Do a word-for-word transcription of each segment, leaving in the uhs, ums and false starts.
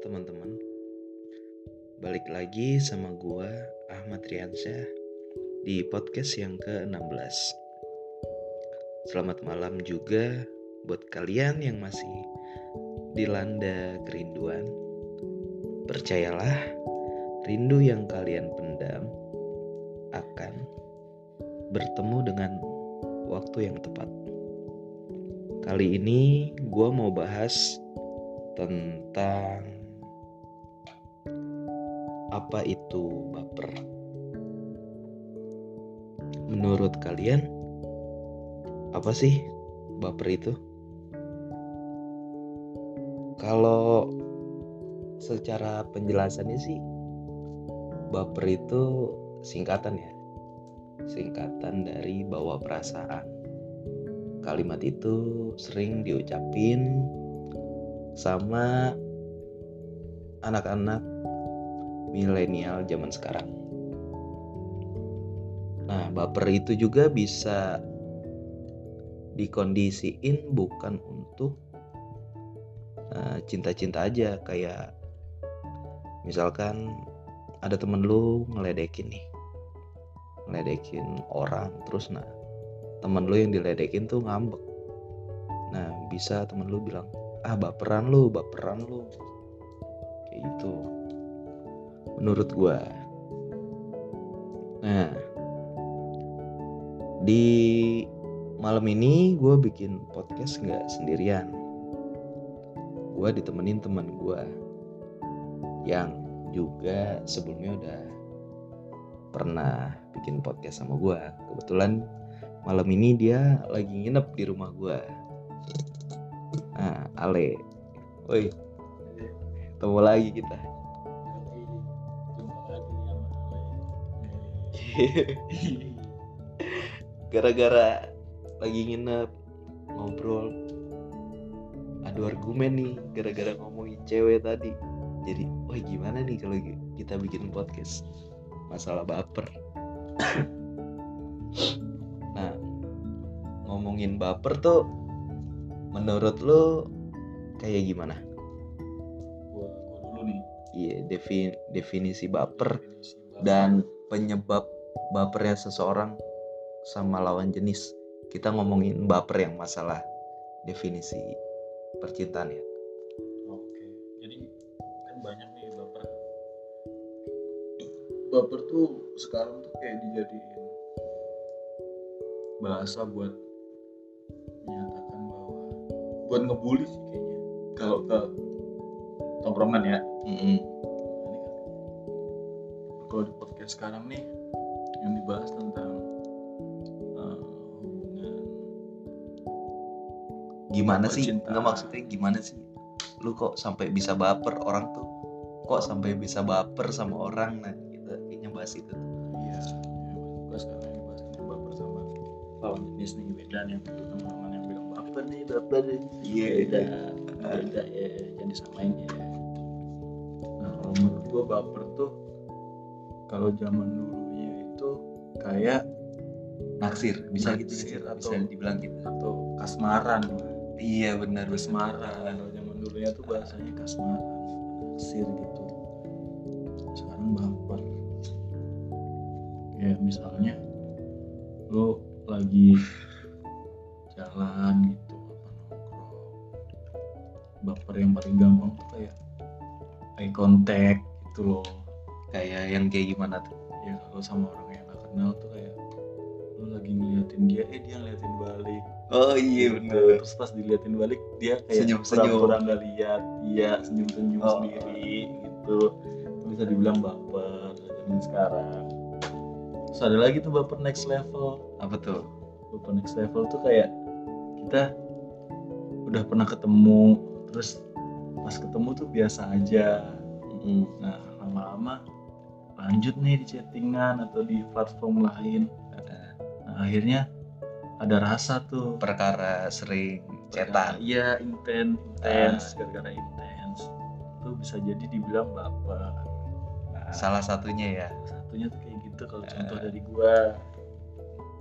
teman-teman. Balik lagi sama gua Ahmad Riansyah di podcast yang ke enam belas. Selamat malam juga buat kalian yang masih dilanda kerinduan. Percayalah, rindu yang kalian pendam akan bertemu dengan waktu yang tepat. Kali ini gua mau bahas tentang apa itu baper. Menurut kalian, apa sih baper itu? Kalau secara penjelasannya sih, baper itu singkatan ya. Singkatan dari bawa perasaan. Kalimat itu sering diucapin sama anak-anak milenial zaman sekarang. Nah, baper itu juga bisa dikondisiin bukan untuk uh, cinta-cinta aja. Kayak misalkan ada temen lu ngeledekin nih, ngeledekin orang, terus nah temen lu yang diledekin tuh ngambek. Nah, bisa temen lu bilang, ah baperan lu, baperan lu, kayak gitu menurut gua. Nah, di malam ini gua bikin podcast gak sendirian. Gua ditemenin teman gua yang juga sebelumnya udah pernah bikin podcast sama gua. Kebetulan malam ini dia lagi nginep di rumah gua. Nah, Ale. Woi. Ketemu lagi kita. Gara-gara lagi nginep, ngobrol, adu argumen nih gara-gara ngomongin cewek tadi. Jadi, wah gimana nih kalau kita bikin podcast masalah baper. Nah, ngomongin baper tuh menurut lo kayak gimana? Gua, gua dulu nih. Iya, defin, definisi baper dan penyebab bapernya seseorang sama lawan jenis. Kita ngomongin baper yang masalah definisi percintaan ya. Oke, jadi kan banyak nih baper. Baper tuh sekarang tuh kayak dijadiin bahasa buat menyatakan bahwa buat ngebully sih kayaknya. Kalau ke tongkrongan ya. Mm-hmm. Kalau di podcast sekarang nih yang dibahas tentang uh, hubungan gimana sih? percintaan. Nggak, maksudnya gimana sih? Lu kok sampai bisa baper, orang tuh kok sampai bisa baper sama orang? Nah, kita kayaknya bahas itu tuh. Iya, ya, sekarang yang bahas ini baper sama lawan jenis nih, beda nih teman-teman yang bilang baper nih, baper nih. Iya, beda, beda ya, jangan disamain ya. Nah, kalau menurut gua baper tuh kalau zaman dulunya itu kayak naksir, bisa naksir gitu, atau, bisa dibilang gitu. Atau kasmaran. Iya benar, kasmaran. Kalau zaman dulunya tuh bahasanya kasmaran, naksir gitu. Sekarang baper. Ya misalnya lo lagi jalan gitu, apa nongkrong, baper yang paling gampang tuh kayak eye contact gitu loh. Kayak yang kayak gimana tuh? Ya kalau sama orang yang gak kenal tuh kayak lo lagi ngeliatin dia, eh dia ngeliatin balik. Oh iya gitu. benar. Terus pas diliatin balik dia kayak senyum-senyum, pura-pura gak lihat, iya senyum-senyum oh. sendiri gitu. Itu bisa dibilang baper zaman sekarang. Terus ada lagi tuh baper next level. Apa tuh? Baper next level tuh kayak kita udah pernah ketemu, terus pas ketemu tuh biasa aja. Mm. Nah lama-lama lanjut nih di chattingan atau di platform lain. Nah akhirnya ada rasa tuh, perkara sering chatan. Iya, intens, intens, gara-gara intens. Itu bisa jadi dibilang baper. Nah, salah satunya ya. Satunya tuh kayak gitu kalau uh, contoh dari gua.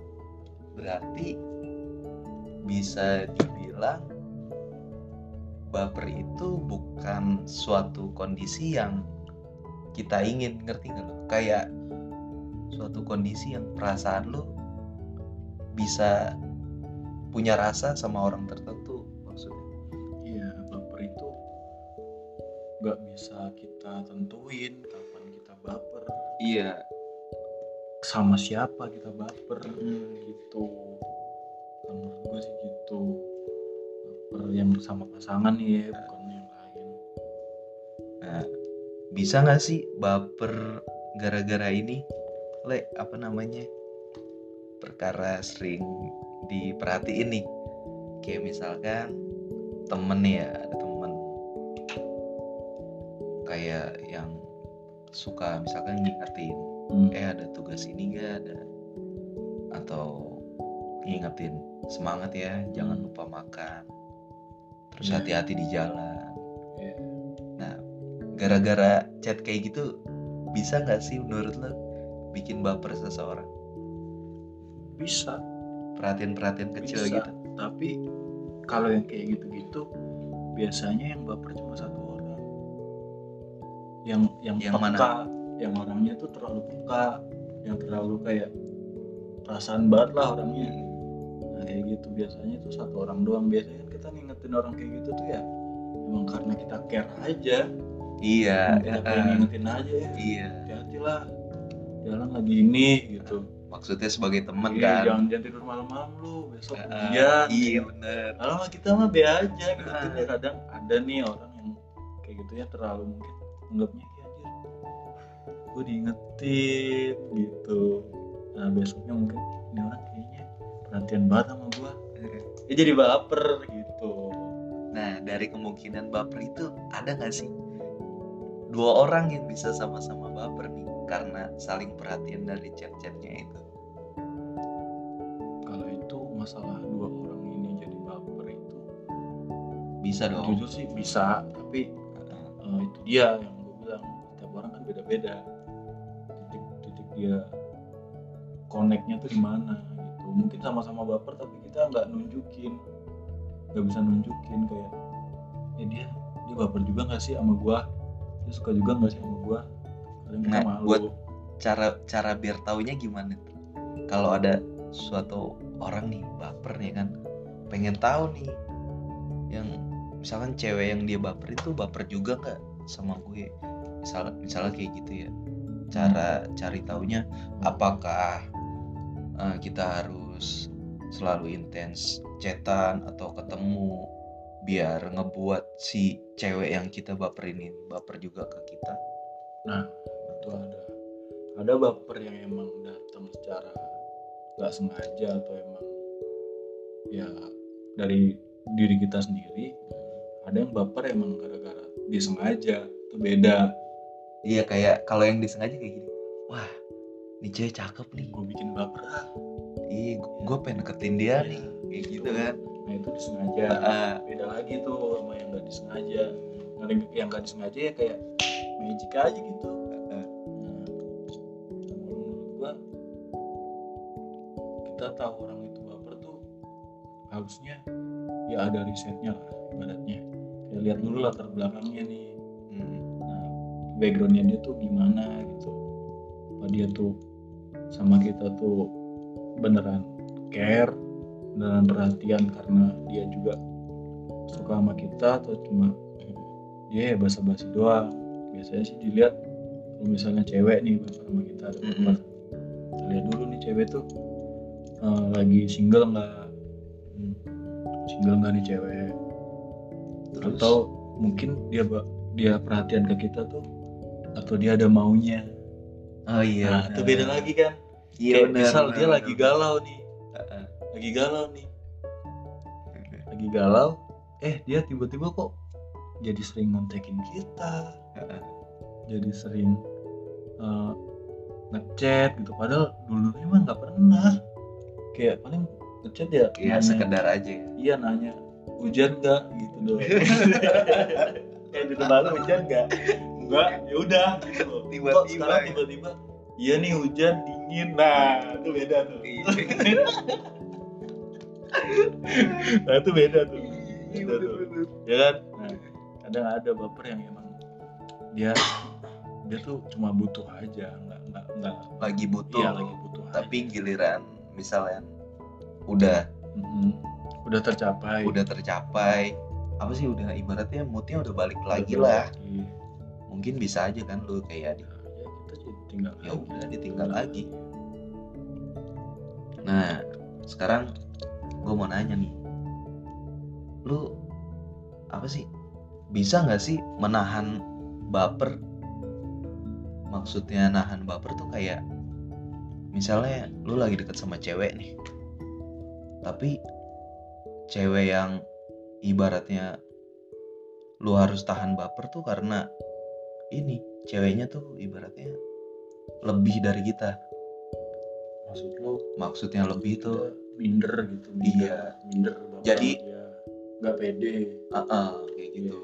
Berarti bisa dibilang baper itu bukan suatu kondisi yang kita ingin, ngerti nggak lo? Kayak suatu kondisi yang perasaan lo bisa punya rasa sama orang tertentu maksudnya. Iya, baper itu nggak bisa kita tentuin kapan kita baper, Iya. sama siapa kita baper, Hmm. gitu. Kalau menurut gue sih gitu. Baper yang sama pasangan nih ya, bukan yang lain. Nah, bisa nggak sih baper gara-gara ini, le apa namanya, perkara sering diperhatiin nih, kayak misalkan temen ya, ada temen kayak yang suka misalkan ngingetin, Hmm. eh ada tugas ini gak ada, atau ngingetin semangat ya, jangan Hmm. lupa makan, terus Iya. hati-hati di jalan. Iya. Nah, gara-gara chat kayak gitu, bisa nggak sih menurut lo bikin baper seseorang? Bisa, Perhatian-perhatian kecil bisa. gitu. Tapi kalau yang kayak gitu-gitu, biasanya yang baper cuma satu orang. Yang yang, Yang peka, mana? yang orangnya tuh terlalu peka, yang terlalu kayak perasaan banget lah orangnya. Nah kayak gitu biasanya tuh satu orang doang. Biasanya kita ngingetin orang kayak gitu tuh ya emang karena kita care aja. Iya. Emang kita ya, pengen eh, ngingetin aja ya. Iya. Hati-hati lah, jalan lagi ini gitu. Maksudnya sebagai teman Iya, kan. jangan jangan tidur malam-malam lu, besok Eh, ujian. Iya bener. Kalau mah kita mah be aja gitu. Ah. Tapi kadang ada nih orang yang kayak gitu ya terlalu mungkin anggapnya ya anjir, gue diingetin gitu. Nah besoknya mungkin ini orang kayaknya perhatian banget sama gue, dia jadi baper gitu. Nah, dari kemungkinan baper itu ada nggak sih dua orang yang bisa sama-sama baper nih karena saling perhatian dari chat-chatnya itu? Kalau itu masalah dua orang ini jadi baper itu Bisa dong. jujur sih bisa, tapi uh, itu dia yang gue bilang, setiap orang kan beda-beda titik-titik dia connect-nya tuh di mana gitu. Mungkin sama-sama baper tapi kita nggak nunjukin, nggak bisa nunjukin kayak eh dia dia baper juga nggak sih sama gua, dia suka juga nggak sih sama gua. Kadang kita Nah, malu. buat cara cara biar taunya gimana tuh? Kalau ada suatu orang nih baper nih kan, pengen tahu nih yang misalkan cewek yang dia baper itu baper juga nggak sama gue, misalnya misalnya kayak gitu ya. Cara cari taunya apakah uh, kita harus selalu intens chatan atau ketemu biar ngebuat si cewek yang kita baperin ini baper juga ke kita. Nah itu ada ada baper yang emang datang secara nggak sengaja atau emang ya dari diri kita sendiri. Ada yang baper emang gara-gara disengaja, itu beda. Iya, kayak kalau yang disengaja kayak gini, wah ini cewek cakep nih, Gue bikin baper ah. iya gue pengen deketin dia nih, kayak gitu kan. Nah itu disengaja. Uh, Beda lagi tuh sama yang nggak disengaja. Yang nggak disengaja ya kayak magic aja gitu. uh, Nah, menurut gua kita tahu orang itu baper tuh harusnya ya ada risetnya lah ibaratnya. Kayak lihat dulu latar belakangnya nih. hmm. Nah, backgroundnya dia tuh gimana gitu. Apa dia tuh sama kita tuh beneran care, beneran perhatian karena dia juga suka sama kita, atau cuma dia ya basa-basi doang. Biasanya sih dilihat kalau misalnya cewek nih baper sama kita ada baper, kita lihat dulu nih cewek tuh uh, lagi single nggak, hmm. single nggak nih cewek. Terus? Atau mungkin dia dia perhatian ke kita tuh atau dia ada maunya. Oh iya. Nah itu beda lagi kan. Iya, kayak bener, misal bener, dia bener, lagi bener. galau nih, Uh-uh. lagi galau nih, lagi galau, eh dia tiba-tiba kok jadi sering ngontekin kita, Uh-uh. jadi sering uh, ngechat gitu, padahal dulunya mah nggak pernah, kayak paling ngechat ya, Iya, nanya, sekedar aja. iya nanya hujan nggak gitu doang, kayak di tempat hujan nggak, nggak, ya udah, gitu. Tiba-tiba, Kok sekarang ya? tiba-tiba, iya nih hujan dingin, nah itu beda tuh. Nah itu beda tuh, beda tuh, ya kan? Nah kadang ada baper yang emang dia dia tuh cuma butuh aja, nggak nggak nggak lagi butuh, iya, lagi butuh tapi aja. giliran misalnya udah Mm-mm. udah tercapai udah tercapai apa sih, udah ibaratnya moodnya udah balik lagi udah lah, lagi. mungkin bisa aja kan lu kayak di, Nah, ya kita jadi tinggal ya lagi. udah ditinggal Udah lagi. Nah sekarang gue mau nanya nih, lu apa sih, bisa nggak sih menahan baper? Maksudnya nahan baper tuh kayak misalnya lu lagi deket sama cewek nih, tapi cewek yang ibaratnya lu harus tahan baper tuh karena ini ceweknya tuh ibaratnya lebih dari kita. Maksud lu Maksudnya lebih dia tuh minder gitu, minder, iya, minder baper, jadi dia nggak pede, uh-uh, kayak gitu.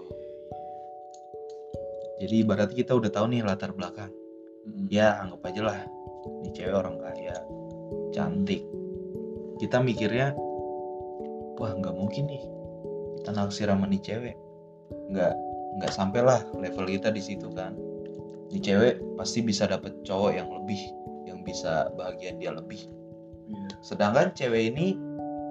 Jadi ibaratnya kita udah tahu nih latar belakang. Mm-mm. Ya anggap aja lah ini cewek orang kaya, cantik. Kita mikirnya, wah nggak mungkin nih kita naksir sama nih cewek, nggak nggak sampai lah level kita di situ kan. Nih cewek pasti bisa dapet cowok yang lebih, yang bisa bahagian dia lebih. Iya. Sedangkan cewek ini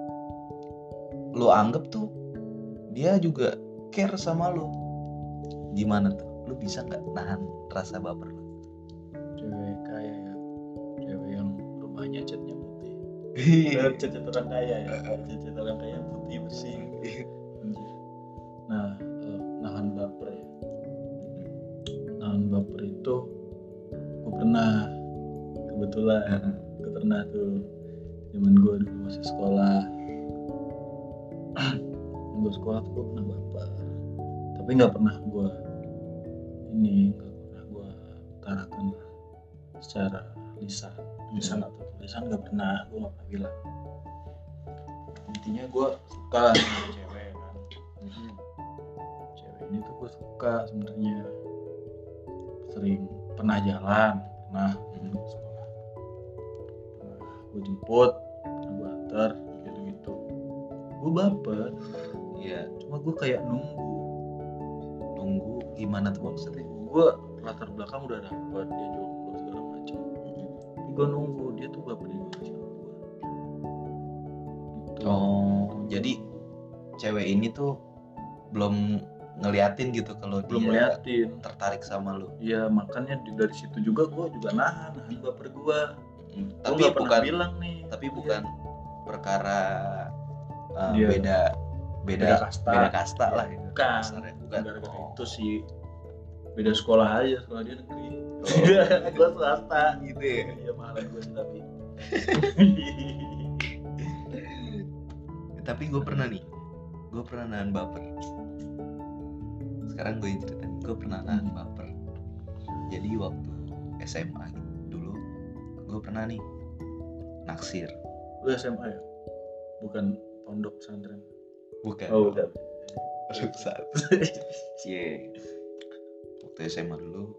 lu anggap tuh dia juga care sama lu. Gimana tuh? Lu bisa nggak nahan rasa baper lu? Cewek kaya ya, cewek yang rumahnya catnya putih. Iya. Cat-cat orang kaya ya, cat-cat orang kaya putih bersih. Nah, eh, nahan baper ya. Nahan baper itu gue pernah, kebetulan gue pernah tuh zaman gue dulu masih sekolah. Gue sekolah tuh gue pernah baper, tapi nggak pernah gue ini nggak pernah gue utarakan lah secara lisan, lisan atau tulisan nggak pernah, gue nggak pernah bilang. Intinya gue suka sama cewek kan, cewek ini tuh gue suka sebenarnya, sering pernah jalan, pernah ke sekolah, pernah gue jemput, pernah gue antar, gitu-gitu. Gue baper, Iya. cuma gue kayak nunggu. Nunggu gimana tuh maksudnya? Gue latar belakang udah dapet, dia jomblo segala macam, tapi gue nunggu dia tuh baperin gue sama gue. Gitu. Oh, jadi cewek ini tuh belum ngeliatin gitu kalau Belum dia ngeliatin. tertarik sama lu. Iya, makanya di- dari situ juga gue juga nahan, nahan baper gue. Hmm, Gue tapi nggak pernah bukan bilang nih. tapi bukan perkara uh, Dia- beda beda beda kasta. beda kasta lah gitu. Bukan. Kasarnya. Bukan. Gara-gara Oh. itu sih beda sekolah aja, sekolah dia negeri. Oh. Gue swasta. Gitu ya. Iya, mahalan gue sih tapi. Tapi gue pernah nih, gue pernah nahan baper. Sekarang gue ceritain, gue pernah nahan baper. Jadi waktu S M A gitu, dulu gue pernah nih naksir. Lu S M A ya? Bukan pondok pesantren. Bukan. Oh, udah. Ruksat. Cie. Waktu S M A dulu,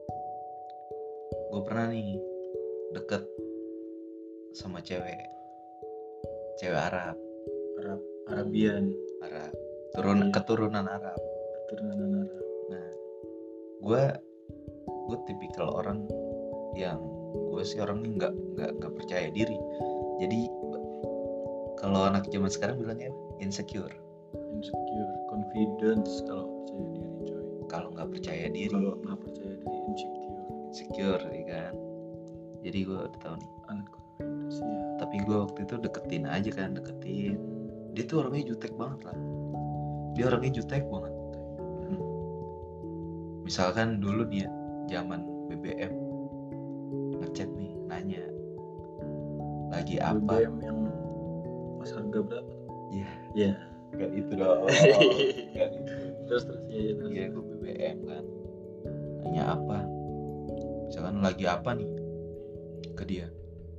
gue pernah nih deket sama cewek, cewek Arab, Arab, Arabian, Arab, turun Iya. keturunan Arab. keturunan Arab. Nah, gue gue tipikal orang yang gue sih orangnya nggak nggak nggak percaya diri. Jadi kalau anak zaman sekarang bilangnya insecure. Insecure, confidence kalau percaya diri coy. Kalau nggak percaya diri, Kalau nggak percaya diri insecure, insecure, ya kan. Jadi gue udah tahu nih. unconfidence ya. Tapi gue waktu itu deketin aja kan, deketin. Dia tuh orangnya jutek banget lah. Dia orangnya jutek banget. Hmm. Misalkan dulu dia zaman B B M ngechat nih, nanya lagi B B apa? M yang pas harga berapa? Ya, Ya. kan itu dong. Kan itu. Terus terus ya, ya terus. Iya, gue B B M kan. Nanya apa? Misalkan lagi apa nih ke dia?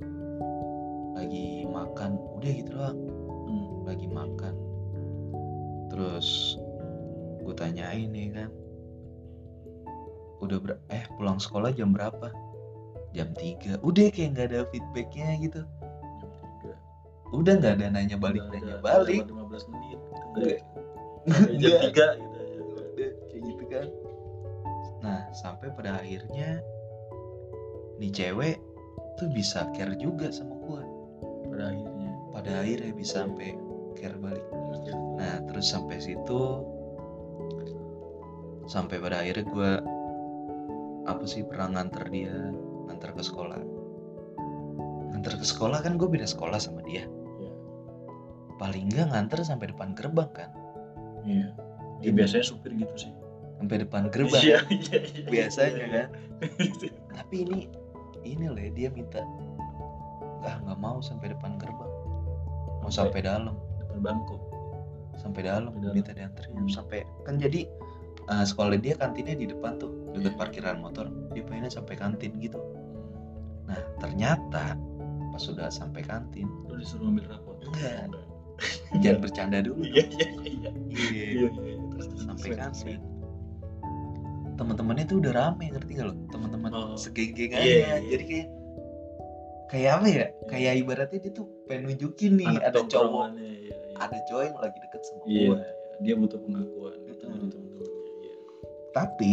Lagi makan, udah gitu doang. Hmm. Lagi makan. Terus gue tanyain nih kan, udah ber- eh pulang sekolah jam berapa? Jam tiga. Udah kayak nggak ada feedbacknya gitu. Jam tiga. Udah nggak ada nanya balik Nggak nanya ada- balik. lima belas menit. Nggak. Nggak. Jam Nggak. tiga gitu aja. Udah kayak sampai pada akhirnya nih cewek tuh bisa care juga sama gue. Pada akhirnya. Pada akhirnya bisa sampai care balik. Nah terus sampai situ, sampai pada akhirnya gue apa sih pernah nganter dia, nganter ke sekolah. Nganter ke sekolah kan gue beda sekolah sama dia. Iya. Paling enggak nganter sampai depan gerbang kan. Iya. Ya, biasanya supir gitu sih. Sampai depan gerbang. Iya, iya, iya, biasanya iya. kan. Tapi ini ini loh dia minta enggak enggak mau sampai depan gerbang. Mau sampai, sampai dalam. Depan bangku. Sampai dalam, dalam. minta dianterin hmm. sampai kan jadi uh, sekolah dia kantinnya di depan tuh dekat yeah. parkiran motor. Dia pengennya sampai kantin gitu. Nah ternyata pas sudah sampai kantin, lu disuruh ambil rapot. Enggak. Jangan bercanda dulu. Iya iya iya. Iya. Sampai kantin. Teman-temannya tuh udah rame, ngerti gak lo? Teman-teman oh. segeng-geng aja. Yeah, yeah. Jadi kayak kayak apa ya? Kayak ibaratnya dia tuh pengen nunjukin nih anak ada cowok. Iya, iya. Ada cowok yang lagi deket sama yeah, gue. Dia butuh pengakuan gitu hmm. dari teman-temannya. Iya. Tapi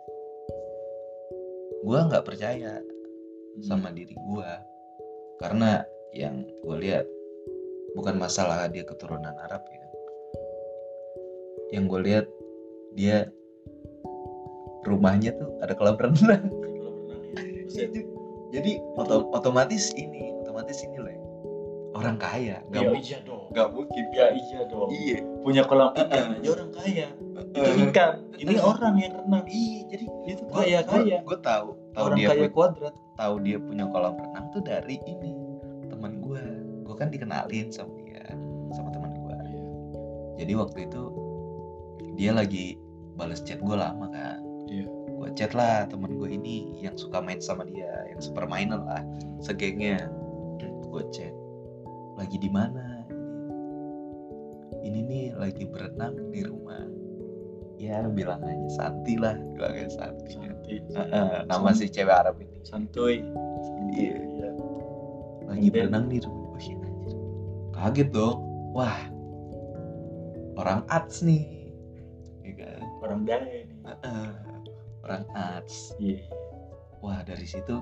gue nggak percaya hmm. sama diri gue karena yang gue lihat bukan masalah dia keturunan Arab ya. Yang gue lihat dia rumahnya tuh ada kolam renang. Kolam renang ya. Jadi otom- otomatis ini, otomatis ini loh. Orang kaya, nggak ya, iya dong. Nggak mungkin. Ya iya dong. Iya. Punya kolam ikan aja orang kaya. Itu ikan. Ini orang yang renang. Iya, jadi itu kaya kaya. Gue tahu, tahu orang dia kaya punya, kuadrat. Tahu dia punya kolam renang tuh dari ini teman gue. Gue kan dikenalin sama dia, sama teman gue. Iya. Jadi waktu itu dia lagi balas chat gue lama kan. Iya. Gue chat lah teman gue ini yang suka main sama dia, yang sepermainan lah, segengnya. Gue chat. Lagi di mana? Ini nih lagi berenang di rumah. Ya bilang aja Santi lah, bilang aja Santi. Santi. Uh, nama si cewek Arab ini. Santuy. Iya. Iya. Lagi Dan berenang di rumah. Oh, shit, anjir. Kaget dong. Wah. Orang Ats nih. Ya kan? Orang Dae nih. Uh, orang Ats. Iya. Wah, dari situ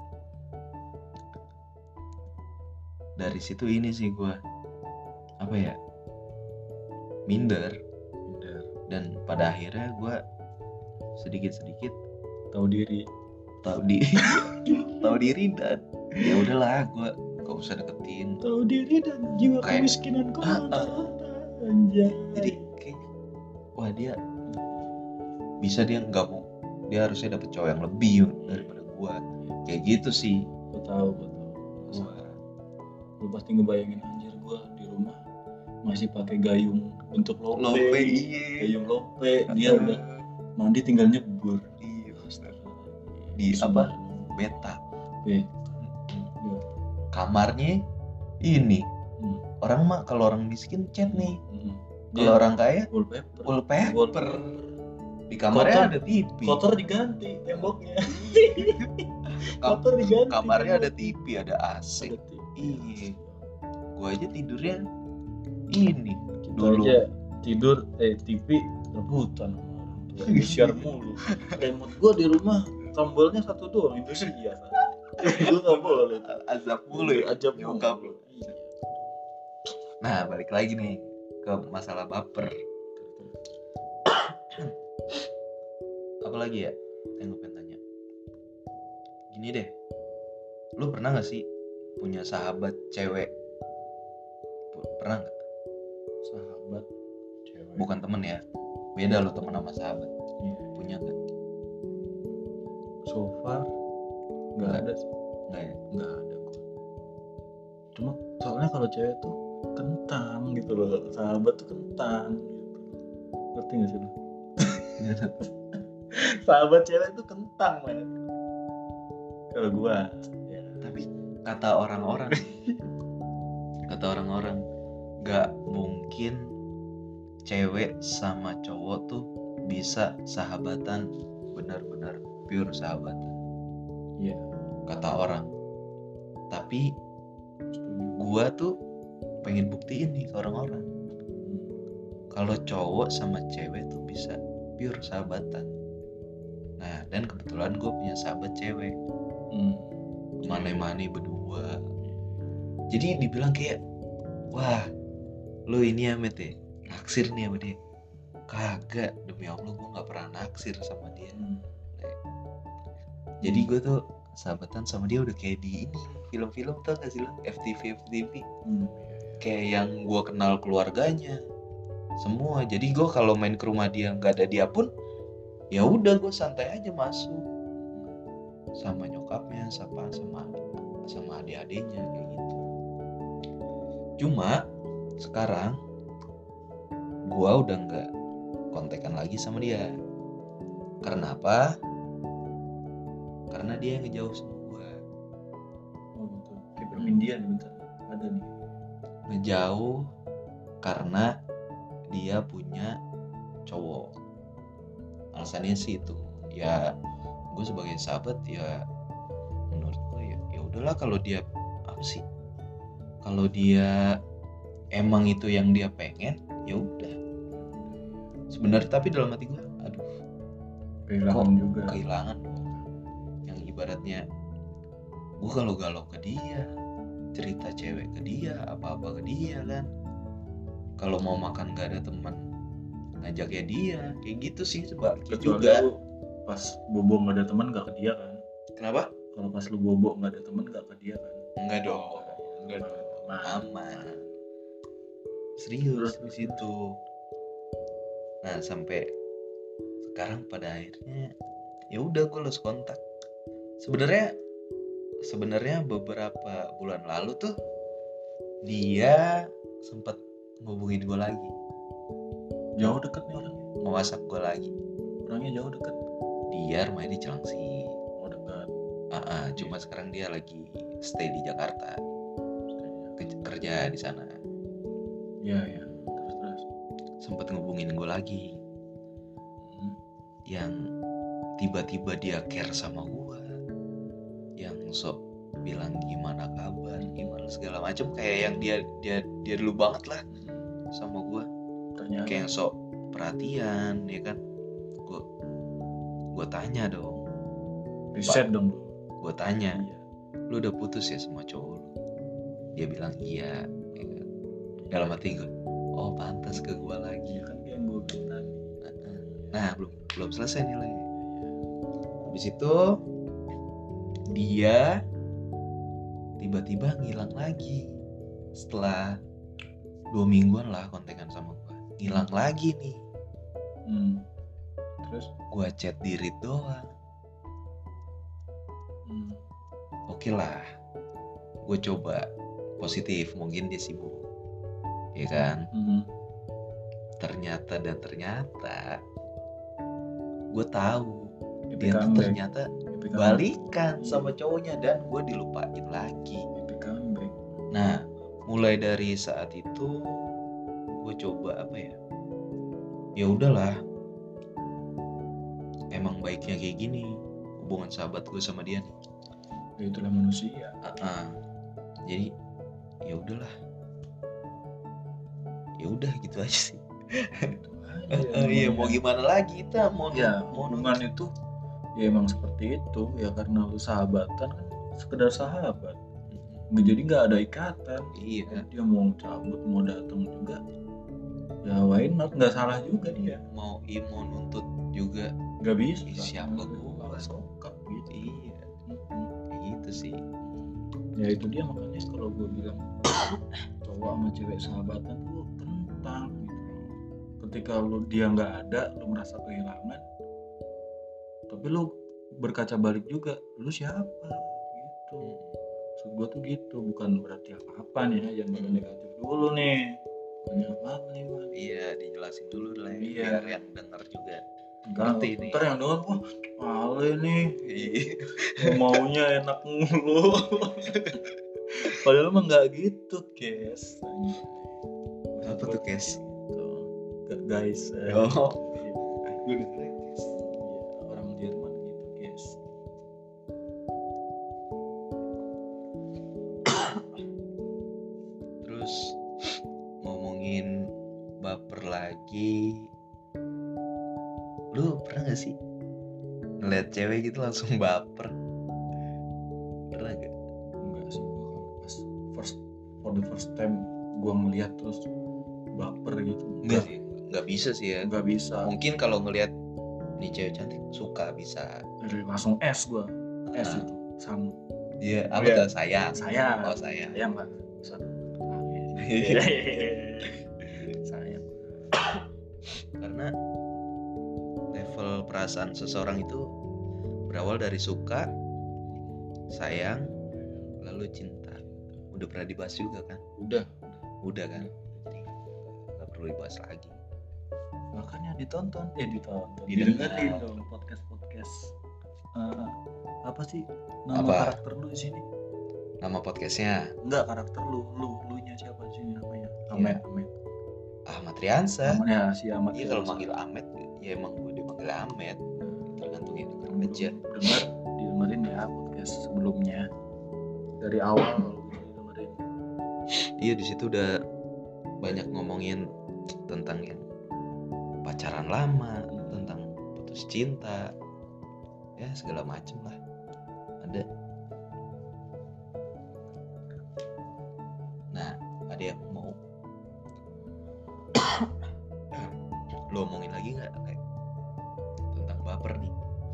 dari situ ini sih gue apa ya minder minder dan pada akhirnya gue sedikit-sedikit tahu diri tahu diri tahu diri dan ya udahlah gue gak usah deketin. Tahu diri dan jiwa kayak, kemiskinan kau ah, ah. Anjay. Jadi kayaknya wah dia bisa dia nggak mau dia harusnya dapet cowok yang lebih daripada gue kayak gitu sih. Gue tahu gue tahu. Lu pasti ngebayangin anjir gue di rumah masih pakai gayung bentuk lope, lope iya. Gayung lope dia uh, udah mandi tinggal nyebur. Iya Ustaz. Di apa beta B. Hmm. Kamarnya ini hmm. orang mah kalau orang miskin cat nih hmm. kalau orang kaya wallpaper wallpaper, wallpaper. Di kamarnya kotor, ada T V kotor diganti temboknya. Kotor diganti kamarnya ada T V ada A C. Ada T V. Iya, gua aja tidurnya ini kita dulu aja tidur eh T V rebutan share mulu. Remote gua di rumah tombolnya satu doang Indosiar ya. Gua nggak boleh azab mulu ya azab nyokap lu. Nah balik lagi nih ke masalah baper. Apa lagi ya yang gue pengen tanya gini deh, lu pernah gak sih punya sahabat cewek? Pernah gak? Sahabat cewek bukan temen ya, beda lo temen sama sahabat. Iya. Punya gak? So far gak, gak ada sih. Gak ya? Gak ada kok. Cuma soalnya kalau cewek tuh kentang gitu loh, sahabat tuh kentang gitu. Ngerti gak sih lo? Sahabat cewek tuh kentang banget kalau gua ya. Tapi kata orang-orang kata orang-orang gak mungkin cewek sama cowok tuh bisa sahabatan benar-benar pure sahabatan. Iya. Kata orang. Tapi gua tuh pengen buktiin nih ke orang-orang kalau cowok sama cewek tuh bisa pure sahabatan. Nah, dan kebetulan gue punya sahabat cewek, Hmm. mane-mane berdua. Jadi dibilang kayak, wah, lu ini ya Met ya, naksir nih sama dia. Kagak, demi Allah gue gak pernah naksir sama dia. Hmm. Jadi gue tuh sahabatan sama dia udah kayak di ini film-film, tau gak sih lo, F T V F T V. Hmm. Kayak yang gue kenal keluarganya semua. Jadi gue kalau main ke rumah dia nggak ada dia pun, ya udah gue santai aja masuk sama nyokapnya, sama sama sama adik-adiknya kayak gitu. Cuma sekarang gue udah nggak kontekan lagi sama dia. Karena apa? Karena dia yang ngejauh sama gue. Oh gitu. Kayak permindian bentar. Ada nih. Ngejauh karena dia punya cowok. Alasannya sih itu. Ya gue sebagai sahabat ya, menurut gue ya ya udahlah, kalau dia apa sih? Kalau dia emang itu yang dia pengen, ya udah. Sebenarnya tapi dalam hati gue, aduh, Kehilangan kok juga. kehilangan dong. Yang ibaratnya gue kalau galau ke dia, cerita cewek ke dia, apa-apa ke dia kan. Kalau mau makan gak ada teman, ngajaknya dia, kayak gitu sih sebaliknya Kecuali juga. lu pas bobo nggak ada teman gak ke dia kan? Kenapa? Kalau pas lu bobo nggak ada teman gak ke dia kan? Enggak dong, enggak dong. Aman. Serius di situ. Nah sampai sekarang pada akhirnya ya udah gue lost kontak. Sebenarnya sebenarnya beberapa bulan lalu tuh dia sempat ngubungin gue lagi. Jauh deket nih orangnya. Mau WhatsApp gue lagi. Orangnya jauh deket. Dia rumahnya di Cilengsi. Oh dekat. Ah, ah, cuma sekarang dia lagi stay di Jakarta. Ke- kerja di sana. Iya ya. Terus terus. Sempat ngubungin gue lagi. Hmm. Yang tiba-tiba dia care sama gue, yang sok bilang gimana kabar, gimana segala macam, kayak yang dia dia dia dulu banget lah sama gue. Ternyata. Kayak yang sok perhatian, ya kan. Gue gue tanya dong, Riset dong lu. gue tanya, Iya. lu udah putus ya sama cowok lu? Dia bilang iya, ya kan? Dalam hati gue, oh pantas ke gue lagi. Iya kan kayak yang gue bilang tadi. Nah belum belum selesai nih lagi. Habis itu dia tiba-tiba ngilang lagi setelah dua mingguan lah kontekan sama gue. Ngilang lagi nih. Hmm. Terus? Gue chat diri doang. Hmm. Oke lah, gue coba positif, mungkin dia sibuk, ya kan. Hmm. Ternyata dan ternyata gue tahu Epic dia tuh comeback. ternyata Epic balikan sama cowoknya dan gue dilupain lagi. Epic comeback. Nah mulai dari saat itu gue coba apa ya, ya udahlah, emang baiknya kayak gini hubungan sahabat gue sama dia nih. Ya itulah manusia. Uh-uh. Jadi ya udahlah, ya udah gitu aja sih. Itu Uh, iya mau gimana lagi, kita mau ya mau hubungan itu ya emang seperti itu ya, karena lu sahabatan kan sekedar sahabat. Nggak, jadi nggak ada ikatan. Iya. Dia mau cabut mau datang juga ya why not, nggak salah juga dia. Mau mau nuntut juga Nggak bisa. siapa gua sokap gitu. Iya kayak gitu sih. Ya itu dia, makanya kalau gue bilang cowok sama cewek sahabatan tuh kentang gitu. Ketika lu dia nggak ada, lu merasa kehilangan, tapi lu berkaca balik juga, lu siapa gitu. Maksud gue tuh gitu, bukan berarti apa-apa nih ya, jangan negatif dulu nih. Banyak apa nih man? Iya dijelasin dulu lah ya, Iya. biar yang denger juga Ntar, ngerti nih. ntar yang denger, wah Ale nih Iya. maunya enak mulu. Padahal mah nggak gitu guys. Apa tuh guys? Guys, Oh, gue dengerin guys. Orang Jerman gitu guys. terus ngomongin baper lagi, lu pernah nggak sih ngeliat cewek gitu langsung baper? Pernah gak? Enggak sih, gue kalau pas first for the first time gue ngeliat terus baper gitu. Enggak sih, nggak bisa sih ya. Nggak bisa. Mungkin kalau ngeliat nih cewek cantik suka bisa. Dari langsung S gue, S Ah. itu sama. Iya, apa Iya. tuh sayang? Sayang. Oh sayang. Sayang lah. Sayang. Karena level perasaan seseorang itu berawal dari suka, sayang, lalu cinta. Udah pernah dibahas juga kan? Udah. Udah kan? Jadi nggak perlu dibahas lagi. Makanya ditonton, eh ditonton, Didengar. didengerin dong podcast podcast. Uh, apa sih nama Apa? karakter lu di sini? Nama podcastnya Enggak, karakter lu, lu, lu nya siapa di sini namanya? Ahmed, Ahmed. Ahmad Riansa. Ahmed ya, si Ahmad. Iya kalau manggil Ahmed, ya emang gue dipanggil Ahmed. Tergantung ya denger aja. Dengar, didengerin ya podcast sebelumnya. Dari awal kalau bisa didengerin. Iya di situ udah banyak ngomongin tentang yang pacaran lama, tentang putus cinta, ya segala macem lah ada. Nah ada yang mau lo omongin lagi nggak kayak tentang baper nih?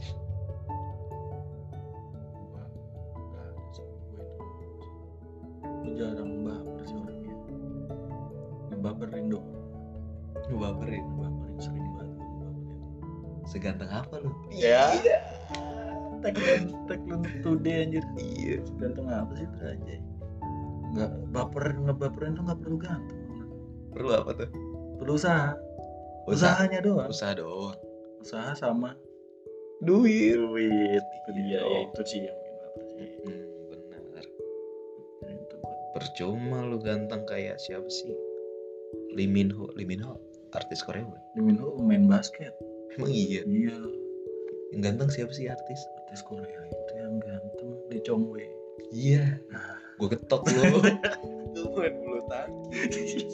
Gua nggak ada sih, gua itu gua jarang baper sih orangnya. Ngebaperin doang. Ngebaperin? Ngebaperin sering banget gua ngebaperin. Seganteng apa lo? Ya. Tagline tagline today anjir. Iya. Ganteng apa sih itu aja? Nggak baper ngebaperin tuh nggak perlu ganteng. Perlu apa tuh? Perlu usaha. Usaha. Usahanya doang. Usaha doang. Usaha sama Duit. duit. Itu dia. Iya. Ya itu sih yang bikin baper sih. Hmm, benar. Ya, itu gua. Percuma lu ganteng kayak siapa sih? Lee Min Ho. Lee Min Ho artis Korea bukan? Lee Min Ho main basket. Emang iya. Iya. Yang ganteng siapa sih artis? Artis Korea itu yang ganteng Lee Chong Wei. Iya. Nah. Gue ketok lu. Gue main bulu tangkis.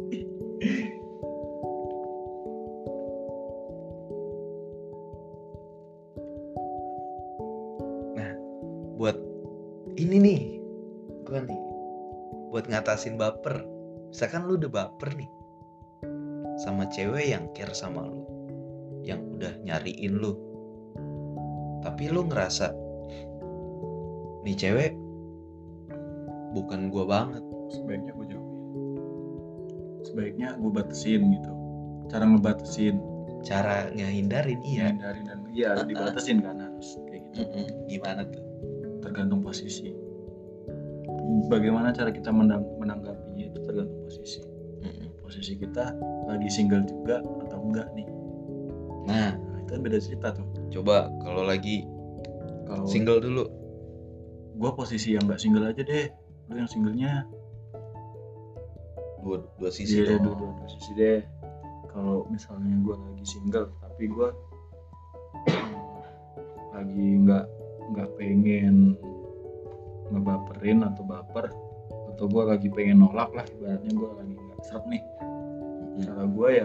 Nah, buat ini nih, gue nih, buat ngatasin baper. Misalkan lu udah baper nih sama cewek yang care sama lu, yang udah nyariin lu, tapi lu ngerasa nih cewek bukan gua banget. Sebaiknya gue jauhin. Sebaiknya gue batasin gitu. Cara ngebatasin. Cara ngehindarin iya. Hindarin dan iya harus dibatasin kan harus kayak gitu. Mm-mm. Gimana tuh? Tergantung posisi. Bagaimana cara kita menang- menanggapinya itu tergantung posisi. Mm-mm. Posisi kita lagi single juga atau enggak nih. Nah, Nah, itu kan beda cerita tuh. coba kalau lagi Kalau single dulu. gue posisi yang nggak single aja deh. Lu yang singlenya Dua dua sisi iya, dong. dua-dua posisi deh. Kalau misalnya gue lagi single tapi gue lagi nggak nggak pengen ngebaperin atau baper, atau gue lagi pengen nolak lah, ibaratnya gue lagi nggak seret nih. Mm-mm. Cara gue ya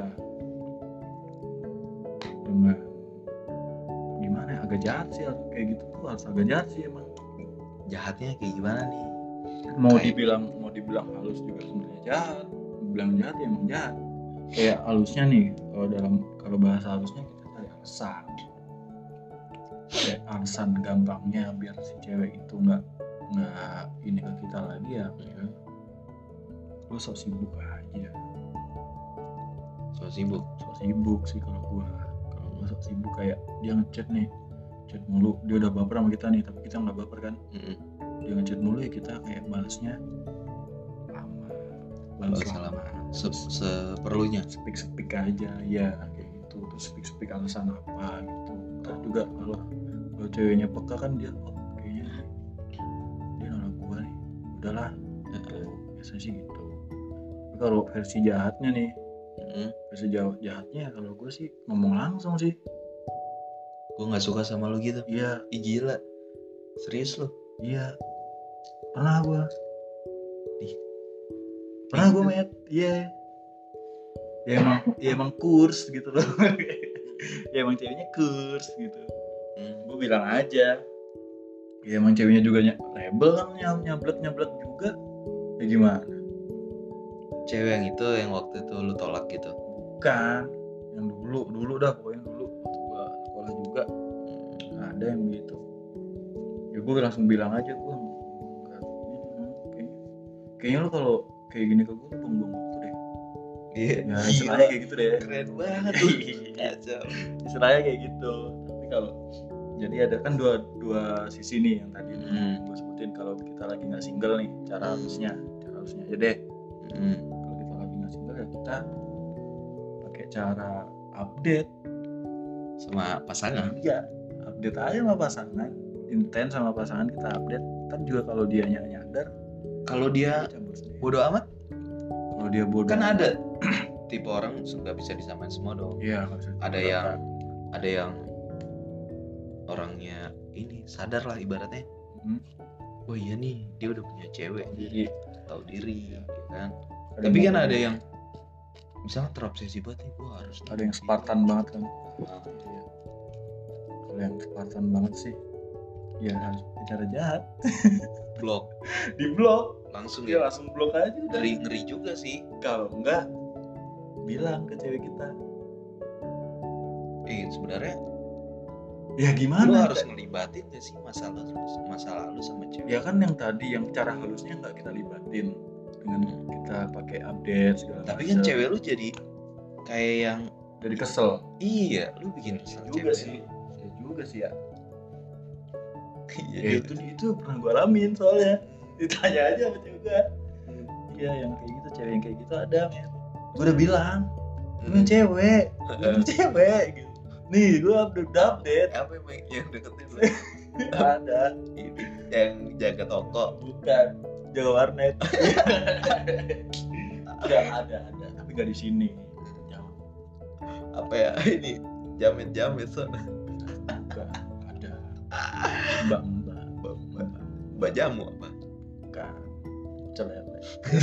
dengan gimana ya, agak jahat sih kayak gitu tuh, harus agak jahat sih emang. Jahatnya kayak gimana nih? Mau Kayak- dibilang mau dibilang halus juga sebenarnya jahat, bilang jahat ya emang jahat. Kayak halusnya nih, kalau dalam kalau bahasa halusnya kita cari alasan, kayak alasan gampangnya biar si cewek itu nggak nggak ini ke kita lagi ya, kayak lu sok sibuk aja. So sibuk. Sok sibuk sih kalau gua, kalau gua sok sibuk kayak dia ngechat nih, chat mulu, dia udah baper sama kita nih tapi kita nggak baper kan. Mm-mm. Dia ngechat mulu ya kita kayak balasnya lama, balas Balas lama, Se- seperlunya. speak-speak aja ya kayak gitu, terus speak-speak alasan apa gitu. Ntar juga kalau kalau ceweknya peka kan dia, oh kayaknya dia nolak gua nih, udahlah gitu. Biasanya sih gitu. Tapi kalau versi jahatnya nih, Mm-mm. versi jahat jahatnya kalau gue sih ngomong langsung sih. Gue nggak suka sama lu gitu. Iya, Ih gila. Serius lu? iya. Pernah gue. Ih. Pernah gue Gitu. met. Iya. Ya emang, ya emang kurs gitu loh. Ya emang ceweknya kurs gitu. Hmm. Gue bilang aja, ya emang ceweknya juga ny- rebel kan, ny- nyablek nyablek juga, ya gimana? Cewek yang itu yang waktu itu lu tolak gitu. Bukan, yang dulu dulu dah pokoknya dulu waktu gue sekolah juga ada yang gitu. Ya gue langsung bilang aja, gue enggak, kayaknya, kayaknya lu kalau kayak gini ke gue buang-buang waktu deh. Iya. Ya istilahnya kayak gitu deh. Keren banget tuh. Kacau. Istilahnya kayak gitu. Tapi kalau jadi ada kan dua dua sisi nih yang tadi Hmm. gue sebutin. Kalau kita lagi nggak single nih, cara halusnya, cara halusnya aja deh. Hmm. Kalau kita lagi nggak single ya kita pakai cara update Sama pasangan. Iya, update aja sama pasangan, intens sama pasangan kita update. Kan juga kalau dia nyadar, Kalau dia cabut sendiri. bodo amat, Kalau dia bodoh, kan ada tipe orang nggak bisa disamain semua dong. Iya, nggak bisa. Ada yang ada yang orangnya ini sadar lah ibaratnya. Hmm. Oh iya nih dia udah punya cewek, Jadi tahu diri, ya kan. ada Tapi yang kan mau- ada yang misalnya terobsesi banget nih, gue harus ada yang Spartan banget kan. Nah, Iya. Kalau yang Spartan banget sih, ya harus bicara jahat, blok di blok, langsung dia ya. langsung blok aja udah. Ngeri ngeri juga sih. Kalau enggak, bilang ke cewek kita, Eh sebenarnya ya lu gimana? harus ngelibatin gak sih masalah masalah lu sama cewek? Ya kan yang tadi yang cara halusnya nggak kita libatin dengan kita pakai update segala Tapi kan macam. cewek lu jadi kayak yang Jadi kesel. iya lu bikin kesel Juga cewek sih. lu. Ya juga sih ya. Iya Ya juga. itu itu pernah gue alamin soalnya. Ditanya aja sama cewek gue. Iya yang kayak gitu, cewek yang kayak gitu ada men. Gue udah bilang, gue Hmm. cewek, gue cewek gitu. Nih gue update update. Apa emang yang deketin lu? Ada. Ini yang jaga toko. Bukan. Jaga warnet. Ada ada ada. Tapi nggak di sini. Jauh. Apa ya ini jamet jamet so. Enggak ada. Mbak mbak mbak Mbak jamu apa? bukan. Celele.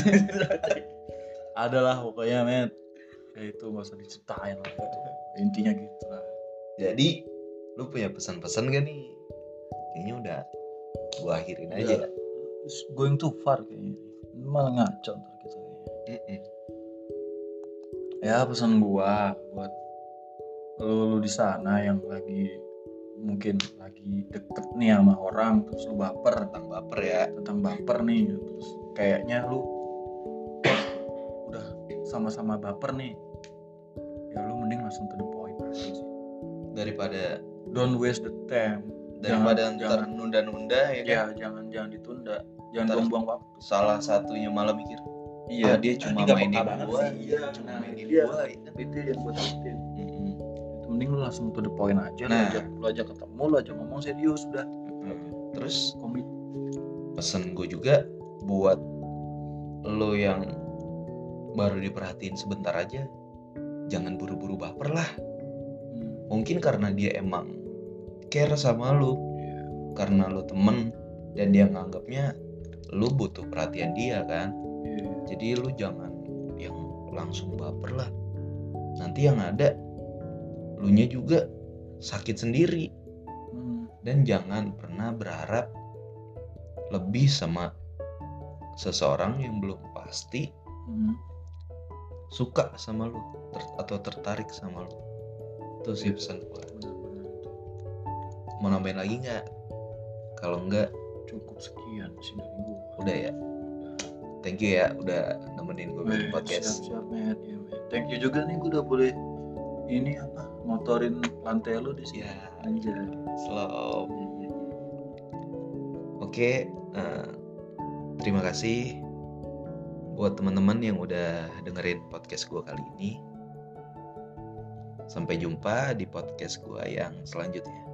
Adalah pokoknya men. Ya itu nggak usah diceritain lah. Intinya gitu lah. Jadi lu punya pesan-pesan gak nih? Kayaknya udah gua akhirin aja. Ya, it's going too far kayaknya. Malah ngaco ntar kita kayaknya. Mm-mm. Ya pesan gua buat lu, lu di sana yang lagi mungkin lagi deket nih sama orang terus lu baper Tentang baper ya. tentang baper nih terus kayaknya lu udah sama-sama baper nih, ya lu mending langsung to the point aja sih. Daripada Don't waste the time. daripada Jangan- ntar jangan- nunda-nunda ya kan. Ya jangan jangan ditunda, jangan Ntar- buang-buang waktu. Salah satunya malah mikir, Iya, ah, dia cuma nggak mainin peka banget gua, sih. Iya, cuma nah, mainin iya. gua. ya kan? Itu yang gue takutin. Mm-mm. Itu mending lu langsung to the point aja. Nah. Lu ajak, lu ajak ketemu, lu ajak ngomong serius udah. Terus Komit. pesen gue juga buat lo yang baru diperhatiin sebentar aja, jangan buru-buru baper lah. Hmm. Mungkin karena dia emang care sama lo, Iya. karena lo temen dan dia nganggapnya lo butuh perhatian dia kan. Iya. Jadi lo jangan yang langsung baper lah. Nanti yang ada lo nya juga sakit sendiri. Hmm. Dan jangan pernah berharap lebih sama seseorang yang belum pasti Hmm. suka sama lu ter- atau tertarik sama lu. Itu sih pesan gue. Benar-benar. Mau nambahin lagi nggak? Kalau nggak, Cukup sekian sih dari gua. udah ya. Thank you ya udah nemenin gue bikin Weh, podcast. Siap-siap men. Ya, men. Thank you juga nih, gue udah boleh ini apa motorin lantai lu di sini. Ya, Anjay. slow. Oke, eh, terima kasih buat teman-teman yang udah dengerin podcast gue kali ini. Sampai jumpa di podcast gue yang selanjutnya.